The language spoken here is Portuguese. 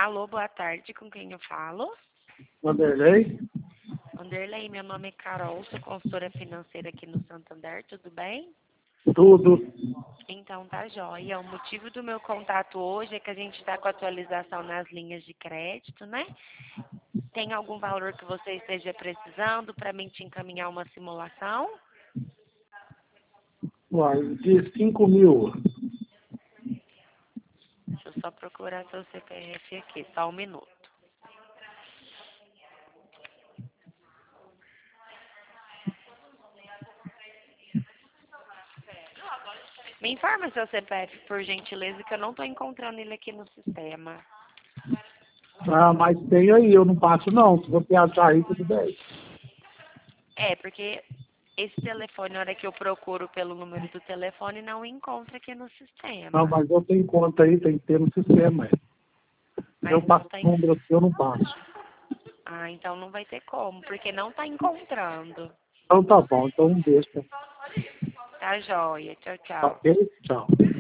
Alô, boa tarde, com quem eu falo? Vanderlei? Vanderlei, meu nome é Carol, sou consultora financeira aqui no Santander, tudo bem? Tudo. Então tá jóia. O motivo do meu contato hoje é que a gente está com atualização nas linhas de crédito, né? Tem algum valor que você esteja precisando para mim te encaminhar uma simulação? Uai, de 5 mil. Deixa eu só procurar seu CPF aqui, só um minuto. Me informa seu CPF, por gentileza, que eu não estou encontrando ele aqui no sistema. Ah, mas tem aí, eu não passo não. Se você achar aí, tudo bem. É, porque esse telefone, na hora que eu procuro pelo número do telefone, não encontra aqui no Não, sistema. mas eu tenho conta aí, tem que ter no sistema. Eu Mas não passo tá o número aqui, eu não passo. Ah, então não vai ter como, porque não tá encontrando. Então tá bom, então um beijo. Tá joia. Tchau, tchau. Ok? Tchau.